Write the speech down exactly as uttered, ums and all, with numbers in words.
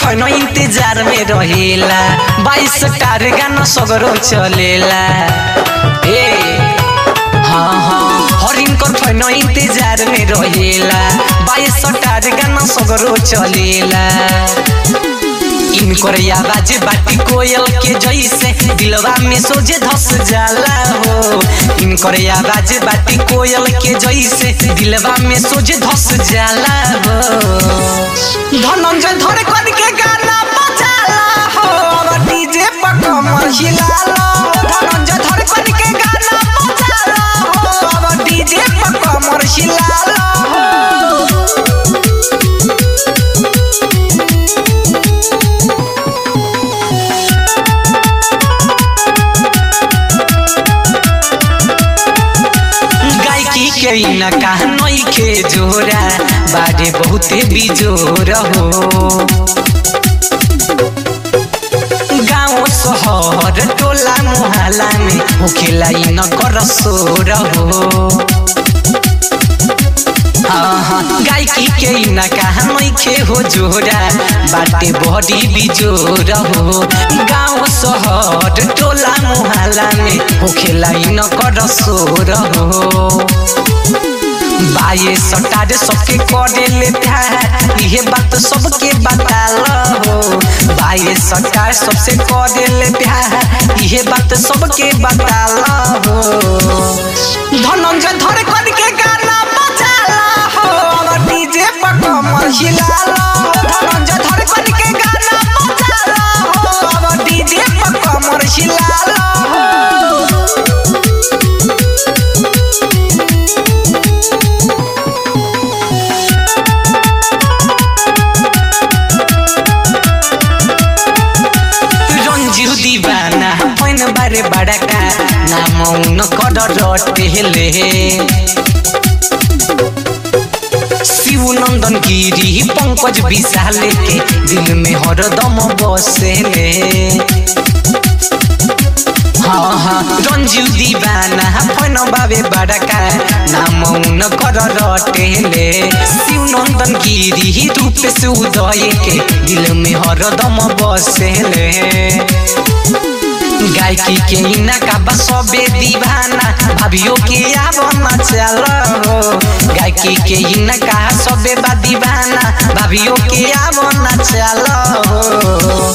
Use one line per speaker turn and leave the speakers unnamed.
फैनो इंतजार में रहेला बाईस स्टार गाना सगरो चलेला ए हाँ हाँ हरिन कर फैनो इंतजार में रहेला बाईस स्टार गाना सगरो चलेला इनकर आवाज बाटी कोयल के जैसे दिलवा में सोझे धस जाला हो इनकर आवाज बाटी कोयल के जैसे दिलवा में सोझे धस जाला हो धनंजय धरे कर के गाना बजाला हो डीजे पर कमर हिलाला धनंजय धरे कर के गाना बजाला हो डीजे पर कमर हिलाला न कहनई के जोरा बारे बहुते बिजोर हो गाँव शहर टोला मोहल्ला में होखेला न कर सोर हो गायकी के न कहनई के हो जोरा बाटे बड़ी बिजोर हो गाँव शहर टोला मोहल्ला में होखेला न कर सोर हो बाये सटार सबके करे ले प्यार ये बात सबके बताल हो बाये सटार सबसे करे ले प्यार ये बात सबके बताल हो धनंजय धरे कर के गाना बजाला हो डीजे पर कमर हिलाला धनंजय धरे कर के गाना बजाला हो डीजे पर कमर हिलाला दीवाना पैन बारे बड़ा का नाम न कर रटेले शिव नंदन गिरी पंकज विशाल के दिल में हरदम बसेले हाँ हाँ रंजीव दीवाना पैन बाबे बड़ा का नाम न कर रटेले शिव नंदन गिरी रूप से उदय के दिल में हरदम बसेले गायकी के इना का बसबे दीवाना भाभियो के आवना चल हो गायकी के इना का सबे बा दीवाना भाभियो के आवना चल हो।